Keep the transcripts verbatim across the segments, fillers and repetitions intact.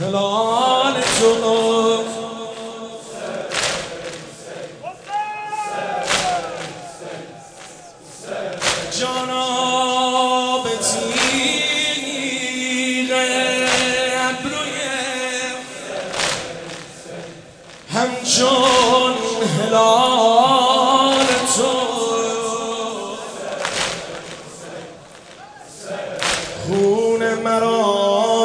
هلال تو جانا به تیغ ابروی همچون هلال تو خون مرا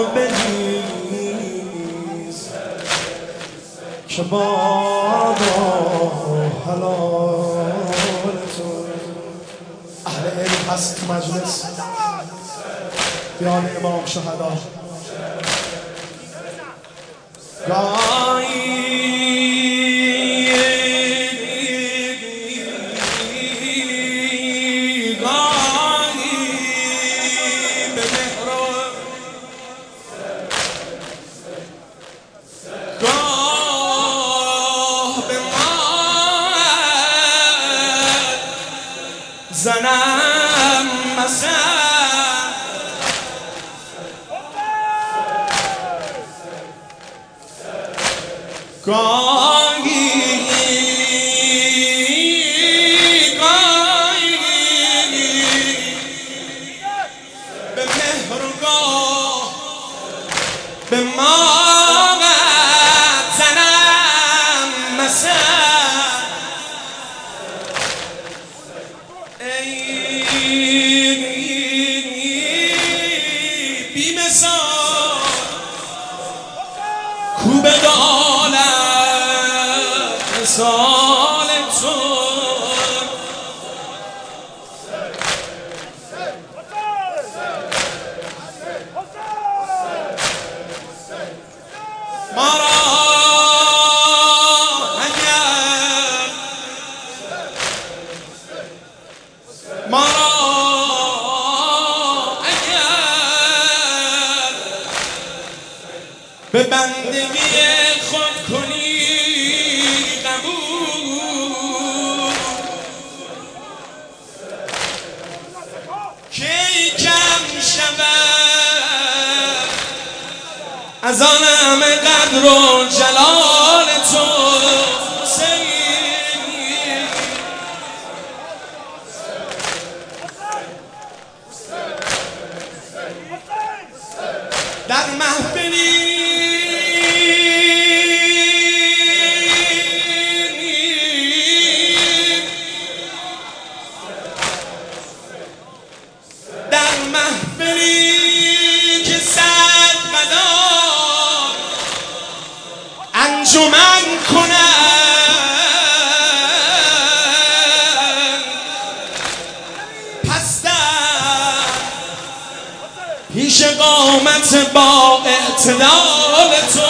بریز که بادا حلال تو. اهل علم هست تو مجلس بیان امام شهدا گاهی گاهی به مهر گاه به ما زنم مثل گاهی گاهی به مهر و گاه به ما زنم مثل ای بی مثال کو بدالم مثال تو ما را اگر ما را اگر به بندگی خود کنی قبول کی کم شود از آن همه قدر و جلال تو در محفلی در محفلی که صد مدار انجمن کنند پستن پیش قامت با اعتدال تو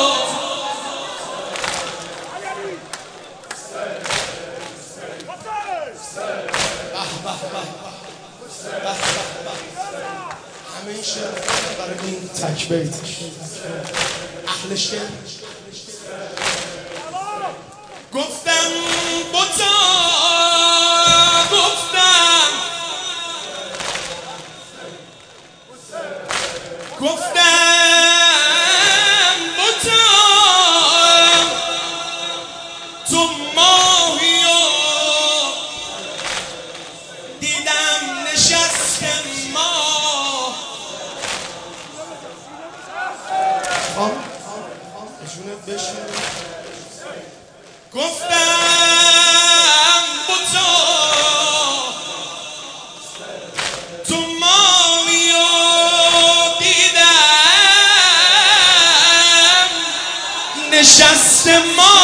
همه شعر برای این تک بیت اهل شعر گفتم بتا گفتم گفتم بتا تو ماهی و دیدم نشست ماه آم اشونه بشون گفتم بتا تو ماهی و دیدم نشست ما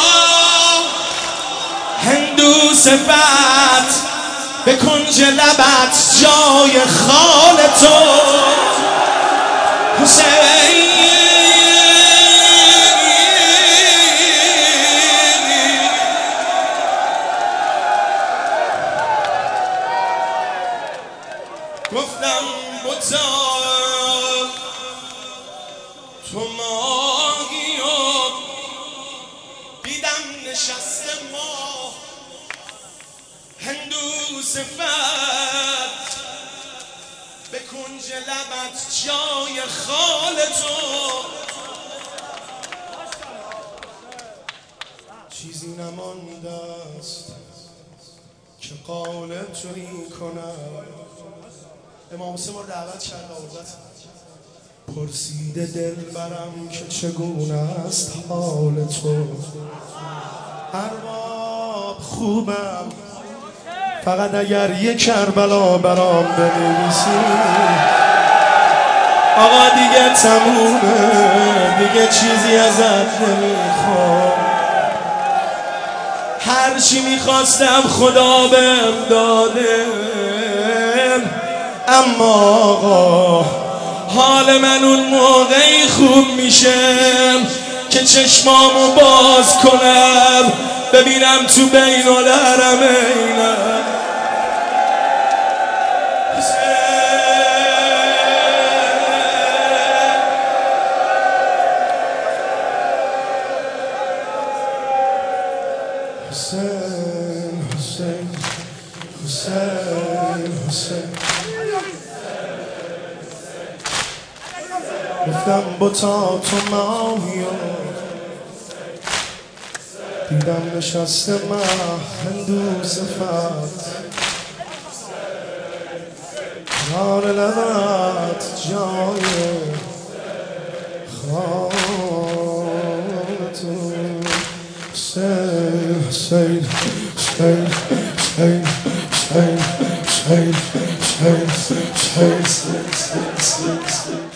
هندو صفت به کنج لبت جای خال تو حسین گفتم بتا تو ماهی و دیدم نشست ما هندو صفت به کنج لبت جای خال تو قالب تویی کنم. امام حسین ما رو دعوت کرد آوردت پرسیده دل برم که چگونه است حال تو. ارباب خوبم فقط اگر یک کربلا برام بنویسی. آقا دیگه تمومه، دیگه چیزی ازت نمیخوام. هر چی میخواستم خدا بهم داده، اما آقا حال من اون موقعی خوب میشه که چشمامو باز کنم ببینم تو بین الحرمینم حسین حسین حسین حسین. گفتم بتا تو ماهی دیدم نشسته ماه هندو صفت کنار لبت جای خانتون. حسین حسین حسین حسین حسین حسین حسین حسین حسین